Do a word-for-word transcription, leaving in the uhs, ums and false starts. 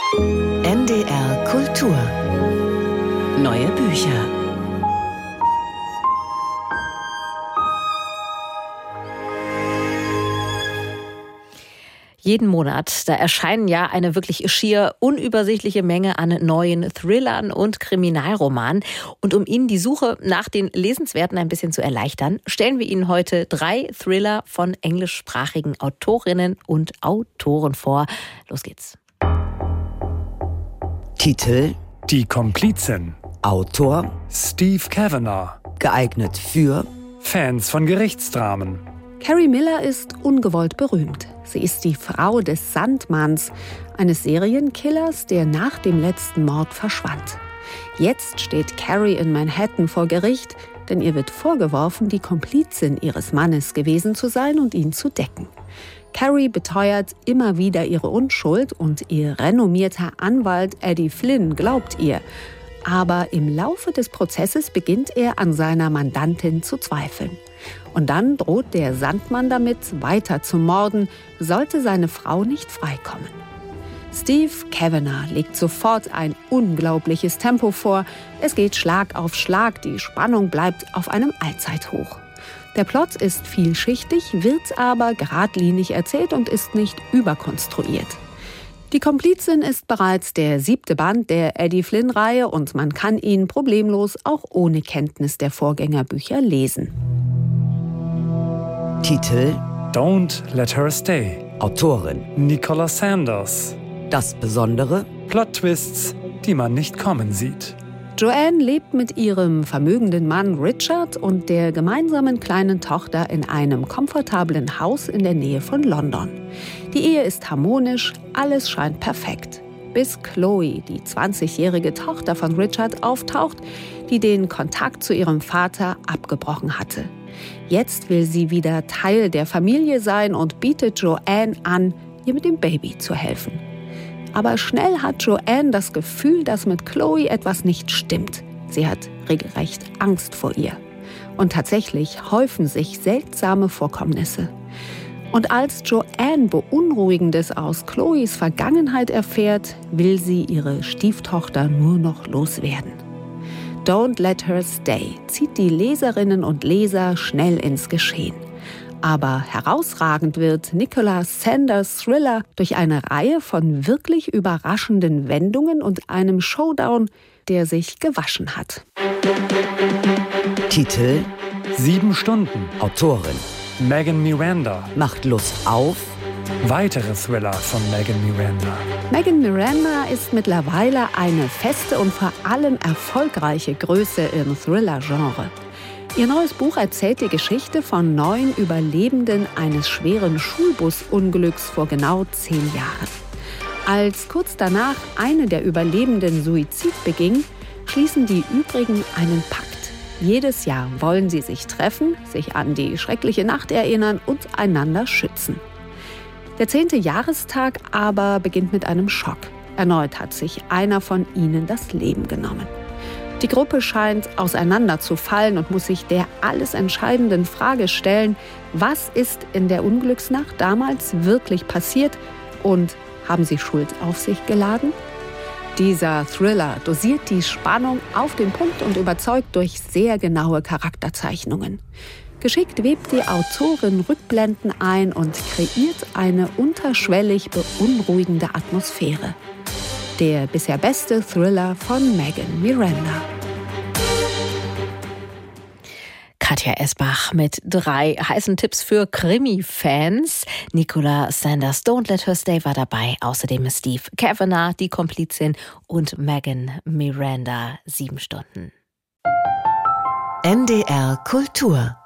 N D R Kultur. Neue Bücher. Jeden Monat, da erscheinen ja eine wirklich schier unübersichtliche Menge an neuen Thrillern und Kriminalromanen. Und um Ihnen die Suche nach den Lesenswerten ein bisschen zu erleichtern, stellen wir Ihnen heute drei Thriller von englischsprachigen Autorinnen und Autoren vor. Los geht's. Titel: Die Komplizin. Autor: Steve Kavanagh. geeignet für Fans von Gerichtsdramen. Carrie Miller ist ungewollt berühmt. Sie ist die Frau des Sandmanns, eines Serienkillers, der nach dem letzten Mord verschwand. Jetzt steht Carrie in Manhattan vor Gericht, denn ihr wird vorgeworfen, die Komplizin ihres Mannes gewesen zu sein und ihn zu decken. Carrie beteuert immer wieder ihre Unschuld und ihr renommierter Anwalt Eddie Flynn glaubt ihr. Aber im Laufe des Prozesses beginnt er an seiner Mandantin zu zweifeln. Und dann droht der Sandmann damit, weiter zu morden, sollte seine Frau nicht freikommen. Steve Kavanagh legt sofort ein unglaubliches Tempo vor. Es geht Schlag auf Schlag, die Spannung bleibt auf einem Allzeithoch. Der Plot ist vielschichtig, wird aber geradlinig erzählt und ist nicht überkonstruiert. Die Komplizin ist bereits der siebte Band der Eddie Flynn-Reihe und man kann ihn problemlos auch ohne Kenntnis der Vorgängerbücher lesen. Titel: Don't Let Her Stay. Autorin: Nicola Sanders. Das Besondere: Plot-Twists, die man nicht kommen sieht. Joanne lebt mit ihrem vermögenden Mann Richard und der gemeinsamen kleinen Tochter in einem komfortablen Haus in der Nähe von London. Die Ehe ist harmonisch, alles scheint perfekt. Bis Chloe, die zwanzigjährige Tochter von Richard, auftaucht, die den Kontakt zu ihrem Vater abgebrochen hatte. Jetzt will sie wieder Teil der Familie sein und bietet Joanne an, ihr mit dem Baby zu helfen. Aber schnell hat Joanne das Gefühl, dass mit Chloe etwas nicht stimmt. Sie hat regelrecht Angst vor ihr. Und tatsächlich häufen sich seltsame Vorkommnisse. Und als Joanne Beunruhigendes aus Chloes Vergangenheit erfährt, will sie ihre Stieftochter nur noch loswerden. Don't Let Her Stay zieht die Leserinnen und Leser schnell ins Geschehen. Aber herausragend wird Nicola Sanders' Thriller durch eine Reihe von wirklich überraschenden Wendungen und einem Showdown, der sich gewaschen hat. Titel: Sieben Stunden. Autorin: Megan Miranda. Macht Lust auf Weitere Thriller von Megan Miranda. Megan Miranda ist mittlerweile eine feste und vor allem erfolgreiche Größe im Thriller-Genre. Ihr neues Buch erzählt die Geschichte von neun Überlebenden eines schweren Schulbusunglücks vor genau zehn Jahren. Als kurz danach eine der Überlebenden Suizid beging, schließen die übrigen einen Pakt. Jedes Jahr wollen sie sich treffen, sich an die schreckliche Nacht erinnern und einander schützen. Der zehnte Jahrestag aber beginnt mit einem Schock. Erneut hat sich einer von ihnen das Leben genommen. Die Gruppe scheint auseinanderzufallen und muss sich der alles entscheidenden Frage stellen: Was ist in der Unglücksnacht damals wirklich passiert und haben sie Schuld auf sich geladen? Dieser Thriller dosiert die Spannung auf den Punkt und überzeugt durch sehr genaue Charakterzeichnungen. Geschickt webt die Autorin Rückblenden ein und kreiert eine unterschwellig beunruhigende Atmosphäre. Der bisher beste Thriller von Megan Miranda. Katja Esbach mit drei heißen Tipps für Krimi-Fans. Nicola Sanders' Don't Let Her Stay war dabei. Außerdem Steve Kavanagh, die Komplizin, und Megan Miranda, sieben Stunden. N D R Kultur